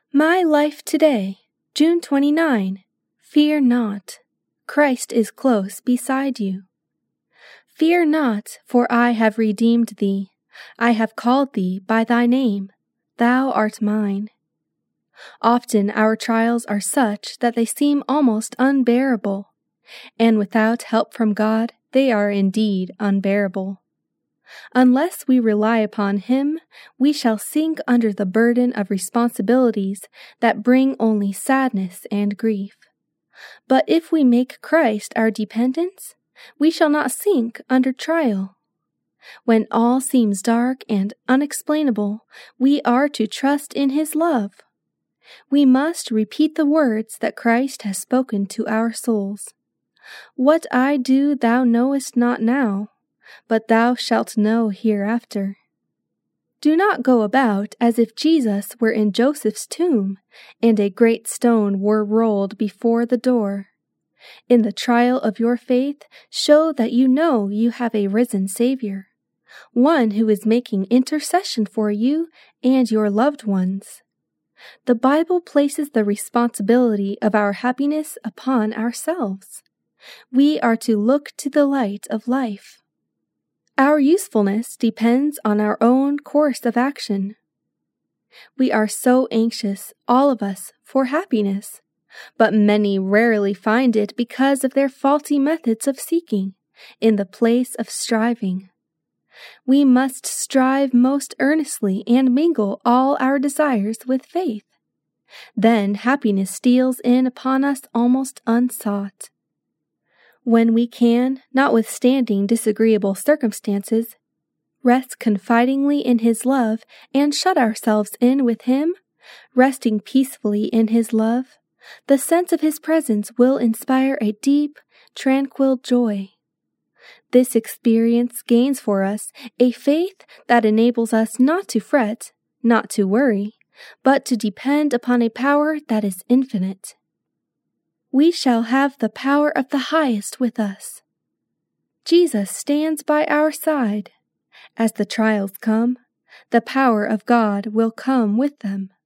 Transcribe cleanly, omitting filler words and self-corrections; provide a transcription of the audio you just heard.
My life today, June 29. Fear not. Christ is close beside you. Fear not, for I have redeemed thee. I have called thee by thy name. Thou art mine. Often our trials are such that they seem almost unbearable, and without help from God, they are indeed unbearable. Unless we rely upon Him, we shall sink under the burden of responsibilities that bring only sadness and grief. But if we make Christ our dependence, we shall not sink under trial. When all seems dark and unexplainable, we are to trust in His love. We must repeat the words that Christ has spoken to our souls. What I do thou knowest not now, but thou shalt know hereafter. Do not go about as if Jesus were in Joseph's tomb, and a great stone were rolled before the door. In the trial of your faith, show that you know you have a risen Savior, one who is making intercession for you and your loved ones. The Bible places the responsibility of our happiness upon ourselves. We are to look to the light of life. Our usefulness depends on our own course of action. We are so anxious, all of us, for happiness, but many rarely find it because of their faulty methods of seeking, in the place of striving. We must strive most earnestly and mingle all our desires with faith. Then happiness steals in upon us almost unsought. When we can, notwithstanding disagreeable circumstances, rest confidingly in His love and shut ourselves in with Him, resting peacefully in His love, the sense of His presence will inspire a deep, tranquil joy. This experience gains for us a faith that enables us not to fret, not to worry, but to depend upon a power that is infinite. We shall have the power of the highest with us. Jesus stands by our side. As the trials come, the power of God will come with them.